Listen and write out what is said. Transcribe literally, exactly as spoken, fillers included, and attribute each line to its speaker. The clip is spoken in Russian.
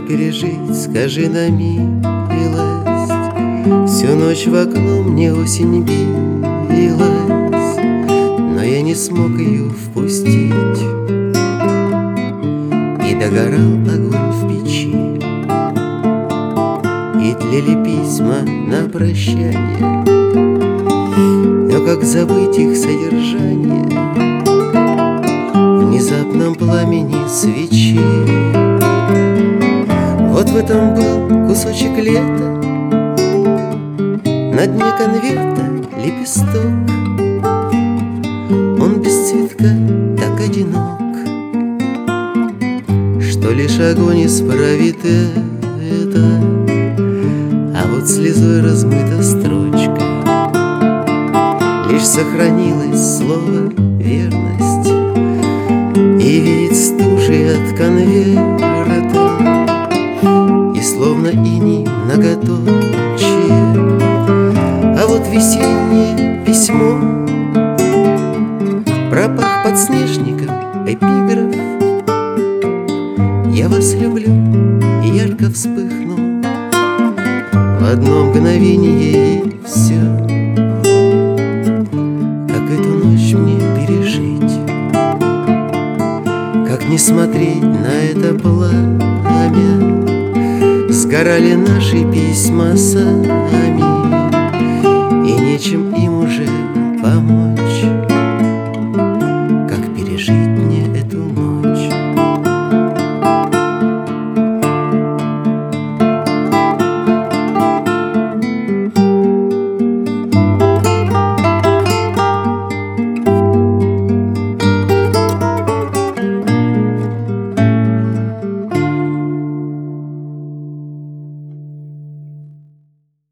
Speaker 1: пережить, скажи на милость. Всю ночь в окно мне осень билась, но я не смог ее впустить, и догорал огонь в печи, и тлели письма на прощание. Но как забыть их содержание в внезапном пламени свечи? Вот в этом был кусочек лета, на дне конверта лепесток. Он без цветка так одинок, что лишь огонь исправит это. А вот слезой размыта строчка, лишь сохранилось слово верность, и веет стужей от конверта, и словно иней многоточие. А вот весеннее письмо пропах подснежником эпиграф: я вас люблю, и ярко вспыхнул в одно мгновение, и все. Как эту ночь мне пережить? Как не смотреть на это пламя? Сгорали наши письма сами, и нечем им уже помочь.